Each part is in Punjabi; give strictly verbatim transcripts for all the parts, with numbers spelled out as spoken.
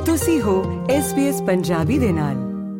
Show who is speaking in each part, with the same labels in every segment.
Speaker 1: ਤੁਸੀਂ ਹੋ ਐਸ ਬੀ ਐਸ ਪੰਜਾਬੀ ਦੇ ਨਾਲ।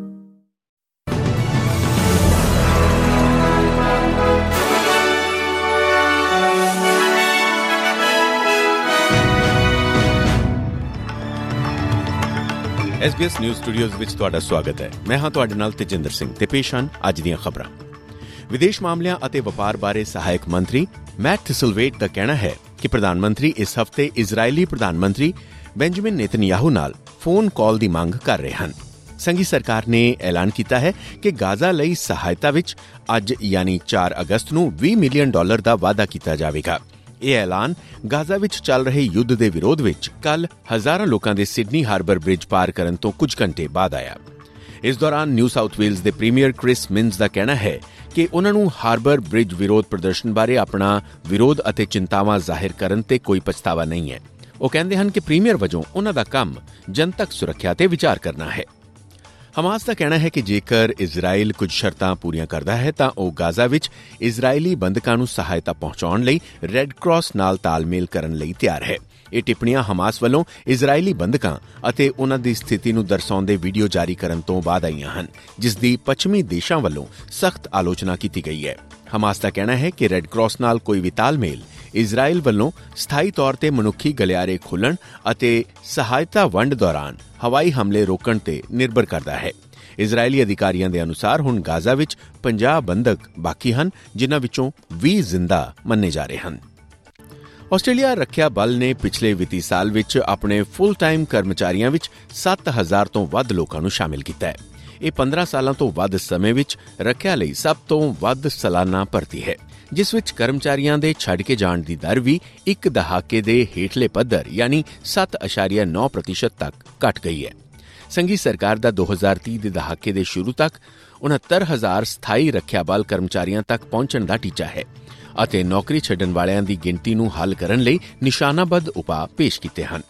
Speaker 2: S B S news studios ਵਿੱਚ ਤੁਹਾਡਾ ਸਵਾਗਤ ਹੈ। ਮੈਂ ਹਾਂ ਤੁਹਾਡੇ ਨਾਲ ਤੇਜਿੰਦਰ ਸਿੰਘ ਤੇ ਪੇਸ਼ ਹਨ ਅੱਜ ਦੀਆਂ ਖਬਰਾਂ। ਵਿਦੇਸ਼ ਮਾਮਲਿਆਂ ਅਤੇ ਵਪਾਰ ਬਾਰੇ ਸਹਾਇਕ ਮੰਤਰੀ ਮੈਟ ਥਿਸਲਵੇਟ ਦਾ ਕਹਿਣਾ ਹੈ ਕਿ ਪ੍ਰਧਾਨ ਮੰਤਰੀ ਇਸ ਹਫ਼ਤੇ ਇਜ਼ਰਾਈਲੀ ਪ੍ਰਧਾਨ ਮੰਤਰੀ ਬੈਂਜਾਮਿਨ ਨੇਤਨਯਾਹੂ ਨਾਲ ਫੋਨ ਕਾਲ ਦੀ ਮੰਗ ਕਰ ਰਹੇ ਹਨ। ਸੰਘੀ ਸਰਕਾਰ ਨੇ ਐਲਾਨ ਕੀਤਾ ਹੈ ਕਿ ਗਾਜ਼ਾ ਲਈ ਸਹਾਇਤਾ ਵਿੱਚ ਅੱਜ ਯਾਨੀ ਚਾਰ ਅਗਸਤ ਨੂੰ ਵੀਹ ਮਿਲੀਅਨ ਡਾਲਰ ਦਾ ਵਾਅਦਾ ਕੀਤਾ ਜਾਵੇਗਾ। ਇਹ ਐਲਾਨ ਗਾਜ਼ਾ ਵਿੱਚ ਚੱਲ ਰਹੇ ਯੁੱਧ ਦੇ ਵਿਰੋਧ ਵਿੱਚ ਕੱਲ੍ਹ ਹਜ਼ਾਰਾਂ ਲੋਕਾਂ ਦੇ ਸਿਡਨੀ ਹਾਰਬਰ ਬ੍ਰਿਜ ਪਾਰ ਕਰਨ ਤੋਂ ਕੁਝ ਘੰਟੇ ਬਾਅਦ ਆਇਆ। ਇਸ ਦੌਰਾਨ ਨਿਊ ਸਾਊਥ ਵੇਲਜ਼ ਦੇ ਪ੍ਰੀਮੀਅਰ ਕ੍ਰਿਸ ਮਿਨਜ਼ ਦਾ ਕਹਿਣਾ ਹੈ ਕਿ ਉਨ੍ਹਾਂ ਨੂੰ ਹਾਰਬਰ ਬ੍ਰਿਜ ਵਿਰੋਧ ਪ੍ਰਦਰਸ਼ਨ ਬਾਰੇ ਆਪਣਾ ਵਿਰੋਧ ਅਤੇ ਚਿੰਤਾਵਾਂ ਜ਼ਾਹਿਰ ਕਰਨ ਤੇ ਕੋਈ ਪਛਤਾਵਾ ਨਹੀਂ ਹੈ। ਉਹ ਕਹਿੰਦੇ ਹਨ ਕਿ ਪ੍ਰੀਮੀਅਰ ਵਜੋਂ ਉਨ੍ਹਾਂ ਦਾ ਕੰਮ ਜਨਤਕ ਸੁਰੱਖਿਆ ਤੇ ਵਿਚਾਰ ਕਰਨਾ ਹੈ। ਹਮਾਸ ਦਾ ਕਹਿਣਾ ਹੈ ਕਿ ਜੇਕਰ ਇਜ਼ਰਾਈਲ ਕੁਝ ਸ਼ਰਤਾਂ ਪੂਰੀਆਂ ਕਰਦਾ ਹੈ ਤਾਂ ਉਹ ਗਾਜ਼ਾ ਵਿੱਚ ਇਜ਼ਰਾਈਲੀ ਬੰਦਕਾਂ ਨੂੰ ਸਹਾਇਤਾ ਪਹੁੰਚਾਉਣ ਲਈ ਰੈੱਡ ਕਰਾਸ ਨਾਲ ਤਾਲਮੇਲ ਕਰਨ ਲਈ ਤਿਆਰ ਹੈ। ਇਹ ਟਿੱਪਣੀਆਂ ਹਮਾਸ ਵੱਲੋਂ ਇਜ਼ਰਾਈਲੀ ਬੰਦਕਾਂ ਅਤੇ ਉਨ੍ਹਾਂ ਦੀ ਸਥਿਤੀ ਨੂੰ ਦਰਸਾਉਂਦੇ ਵੀਡੀਓ ਜਾਰੀ ਕਰਨ ਤੋਂ ਬਾਅਦ ਆਈਆਂ ਹਨ, ਜਿਸ ਦੀ ਪੱਛਮੀ ਦੇਸ਼ਾਂ ਵੱਲੋਂ ਸਖਤ ਆਲੋਚਨਾ ਕੀਤੀ ਗਈ ਹੈ। ਹਮਾਸ ਦਾ ਕਹਿਣਾ ਹੈ ਕਿ ਰੈੱਡ ਕਰਾਸ ਨਾਲ ਕੋਈ ਵੀ ਤਾਲਮੇਲ ਇਜ਼ਰਾਈਲ ਵੱਲੋਂ ਸਥਾਈ ਤੌਰ ਤੇ ਮਨੁੱਖੀ ਗਲਿਆਰੇ ਖੋਲ੍ਹਣ ਅਤੇ ਸਹਾਇਤਾ ਵੰਡ ਦੌਰਾਨ ਹਵਾਈ ਹਮਲੇ ਰੋਕਣ ਤੇ ਨਿਰਭਰ ਕਰਦਾ ਹੈ। ਇਜ਼ਰਾਈਲੀ ਅਧਿਕਾਰੀਆਂ ਦੇ ਅਨੁਸਾਰ ਹੁਣ ਗਾਜ਼ਾ ਵਿੱਚ ਪੰਜਾਹ ਬੰਦਕ ਬਾਕੀ ਹਨ, ਜਿਨ੍ਹਾਂ ਵਿੱਚੋਂ ਵੀਹ ਜ਼ਿੰਦਾ ਮੰਨੇ ਜਾ ਰਹੇ ਹਨ। ਆਸਟ੍ਰੇਲੀਆ ਰੱਖਿਆ ਬਲ ਨੇ ਪਿਛਲੇ ਵਿੱਤੀ ਸਾਲ ਵਿੱਚ ਆਪਣੇ ਫੁੱਲ ਟਾਈਮ ਕਰਮਚਾਰੀਆਂ ਵਿੱਚ ਸੱਤ ਹਜ਼ਾਰ ਤੋਂ ਵੱਧ ਲੋਕਾਂ ਨੂੰ ਸ਼ਾਮਿਲ ਕੀਤਾ ਹੈ। ਇਹ ਪੰਦਰਾਂ ਸਾਲਾਂ ਤੋਂ ਵੱਧ ਸਮੇਂ ਵਿੱਚ ਰੱਖਿਆ ਲਈ ਸਭ ਤੋਂ ਵੱਧ ਸਾਲਾਨਾ ਭਰਤੀ ਹੈ, ਜਿਸ ਵਿੱਚ ਕਰਮਚਾਰੀਆਂ ਦੇ ਛੱਡ ਕੇ ਜਾਣ ਦੀ ਦਰ ਵੀ ਇੱਕ ਦਹਾਕੇ ਦੇ ਹੇਠਲੇ ਪੱਧਰ ਯਾਨੀ ਸੱਤ ਅਸ਼ਾਰੀਆ ਨੌ ਪ੍ਰਤੀਸ਼ਤ ਤੱਕ ਘਟ ਗਈ ਹੈ। ਸੰਘੀ ਸਰਕਾਰ ਦਾ ਦੋ ਹਜ਼ਾਰ ਤੀਹ ਦੇ ਦਹਾਕੇ ਦੇ ਸ਼ੁਰੂ ਤੱਕ ਉਨੱਤਰ ਹਜ਼ਾਰ ਸਥਾਈ ਰੱਖਿਆ ਬਲ ਕਰਮਚਾਰੀਆਂ ਤੱਕ ਪਹੁੰਚਣ ਦਾ ਟੀਚਾ ਹੈ ਅਤੇ ਨੌਕਰੀ ਛੱਡਣ ਵਾਲਿਆਂ ਦੀ ਗਿਣਤੀ ਨੂੰ ਹੱਲ ਕਰਨ ਲਈ ਨਿਸ਼ਾਨਾਬੱਧ ਉਪਾਅ ਪੇਸ਼ ਕੀਤੇ ਹਨ।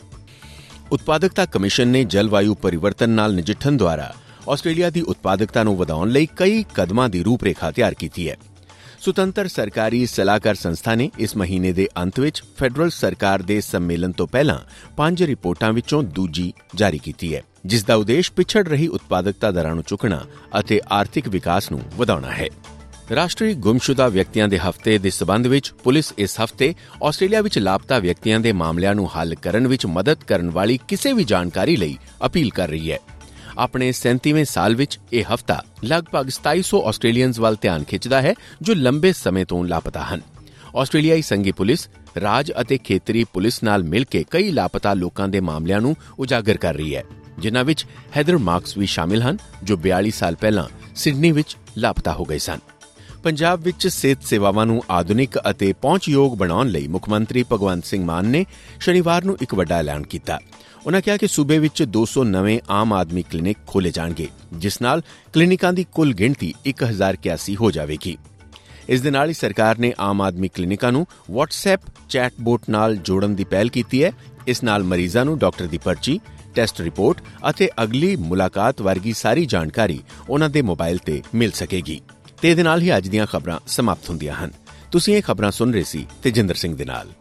Speaker 2: ਉਤਪਾਦਕਤਾ ਕਮਿਸ਼ਨ ਨੇ ਜਲਵਾਯੂ ਪਰਿਵਰਤਨ ਨਾਲ ਨਜਿੱਠਣ ਦੁਆਰਾ ਆਸਟ੍ਰੇਲੀਆ ਦੀ ਉਤਪਾਦਕਤਾ ਨੂੰ ਵਧਾਉਣ ਲਈ ਕਈ ਕਦਮਾਂ ਦੀ ਰੂਪਰੇਖਾ ਤਿਆਰ ਕੀਤੀ ਹੈ। ਸੁਤੰਤਰ ਸਰਕਾਰੀ ਸਲਾਹਕਾਰ ਸੰਸਥਾ ਨੇ ਇਸ ਮਹੀਨੇ ਦੇ ਅੰਤ ਵਿੱਚ ਫੈਡਰਲ ਸਰਕਾਰ ਦੇ ਸੰਮੇਲਨ ਤੋਂ ਪਹਿਲਾਂ ਪੰਜ ਰਿਪੋਰਟਾਂ ਵਿੱਚੋਂ ਦੂਜੀ ਜਾਰੀ ਕੀਤੀ ਹੈ, ਜਿਸ ਦਾ ਉਦੇਸ਼ ਪਿਛੜ ਰਹੀ ਉਤਪਾਦਕਤਾ ਦਰਾਂ ਨੂੰ ਚੁੱਕਣਾ ਅਤੇ ਆਰਥਿਕ ਵਿਕਾਸ ਨੂੰ ਵਧਾਉਣਾ ਹੈ। ਰਾਸ਼ਟਰੀ ਗੁੰਮਸ਼ੁਦਾ ਵਿਅਕਤੀਆਂ ਦੇ ਹਫ਼ਤੇ ਦੇ ਸਬੰਧ ਵਿੱਚ ਪੁਲਿਸ ਇਸ ਹਫ਼ਤੇ ਆਸਟ੍ਰੇਲੀਆ ਵਿੱਚ ਲਾਪਤਾ ਵਿਅਕਤੀਆਂ ਦੇ ਮਾਮਲਿਆਂ ਨੂੰ ਹੱਲ ਕਰਨ ਵਿੱਚ ਮਦਦ ਕਰਨ ਵਾਲੀ ਕਿਸੇ ਵੀ ਜਾਣਕਾਰੀ ਲਈ ਅਪੀਲ ਕਰ ਰਹੀ ਹੈ। ਆਪਣੇ ਸੈਂਤੀਵੇਂ ਸਾਲ ਵਿੱਚ ਇਹ ਹਫ਼ਤਾ ਲਗਭਗ ਸਤਾਈ ਸੌ ਆਸਟ੍ਰੇਲੀਅਨਜ਼ ਵੱਲ ਧਿਆਨ ਖਿੱਚਦਾ ਹੈ ਜੋ ਲੰਬੇ ਸਮੇਂ ਤੋਂ ਲਾਪਤਾ ਹਨ। ਆਸਟ੍ਰੇਲੀਆਈ ਸੰਘੀ ਪੁਲਿਸ ਰਾਜ ਅਤੇ ਖੇਤਰੀ ਪੁਲਿਸ ਨਾਲ ਮਿਲ ਕੇ ਕਈ ਲਾਪਤਾ ਲੋਕਾਂ ਦੇ ਮਾਮਲਿਆਂ ਨੂੰ ਉਜਾਗਰ ਕਰ ਰਹੀ ਹੈ, ਜਿਨ੍ਹਾਂ ਵਿੱਚ ਹੈਦਰ ਮਾਰਕਸ ਵੀ ਸ਼ਾਮਿਲ ਹਨ, ਜੋ ਬਿਆਲੀ ਸਾਲ ਪਹਿਲਾਂ ਸਿਡਨੀ ਵਿੱਚ ਲਾਪਤਾ ਹੋ ਗਏ ਸਨ। ਪੰਜਾਬ ਵਿੱਚ ਸਿਹਤ ਸੇਵਾਵਾਂ ਨੂੰ ਆਧੁਨਿਕ ਅਤੇ ਪਹੁੰਚਯੋਗ ਬਣਾਉਣ ਲਈ ਮੁੱਖ ਮੰਤਰੀ ਭਗਵੰਤ ਸਿੰਘ ਮਾਨ ਨੇ ਸ਼ਨੀਵਾਰ ਨੂੰ ਇੱਕ ਵੱਡਾ ਐਲਾਨ ਕੀਤਾ। ਉਨ੍ਹਾਂ ਕਿਹਾ ਕਿ ਸੂਬੇ ਵਿੱਚ ਦੋ ਸੌ ਨਵੇਂ ਆਮ ਆਦਮੀ ਕਲੀਨਿਕ ਖੋਲ੍ਹੇ ਜਾਣਗੇ, ਜਿਸ ਨਾਲ ਕਲੀਨਿਕਾਂ ਦੀ ਕੁੱਲ ਗਿਣਤੀ ਇੱਕ ਹਜ਼ਾਰ ਇਕਿਆਸੀ ਹੋ ਜਾਵੇਗੀ। ਇਸ ਦੇ ਨਾਲ ਹੀ ਸਰਕਾਰ ਨੇ ਆਮ ਆਦਮੀ ਕਲੀਨਿਕਾਂ ਨੂੰ ਵਟਸਐਪ ਚੈਟਬੋਟ ਨਾਲ ਜੋੜਨ ਦੀ ਪਹਿਲ ਕੀਤੀ ਹੈ। ਇਸ ਨਾਲ ਮਰੀਜ਼ਾਂ ਨੂੰ ਡਾਕਟਰ ਦੀ ਪਰਚੀ, ਟੈਸਟ ਰਿਪੋਰਟ ਅਤੇ ਅਗਲੀ ਮੁਲਾਕਾਤ ਵਰਗੀ ਸਾਰੀ ਜਾਣਕਾਰੀ ਉਨ੍ਹਾਂ ਦੇ ਮੋਬਾਈਲ ਤੇ ਮਿਲ ਸਕੇਗੀ। ਤੇ ਇਹਦੇ ਨਾਲ ਹੀ ਅੱਜ ਦੀਆਂ ਖਬਰਾਂ ਸਮਾਪਤ ਹੁੰਦੀਆਂ ਹਨ। ਤੁਸੀਂ ਇਹ ਖਬਰਾਂ ਸੁਣ ਰਹੇ ਸੀ ਤੇਜਿੰਦਰ ਸਿੰਘ ਦੇ ਨਾਲ।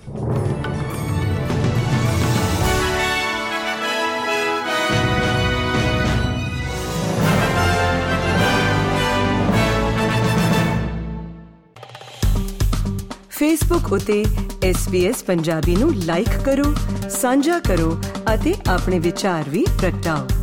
Speaker 1: ਫੇਸਬੁੱਕ ਉਤੇ ਐਸ ਬੀ ਐਸ ਪੰਜਾਬੀ ਨੂੰ ਲਾਈਕ ਕਰੋ, ਸਾਂਝਾ ਕਰੋ ਅਤੇ ਆਪਣੇ ਵਿਚਾਰ ਵੀ ਪ੍ਰਗਟਾਓ।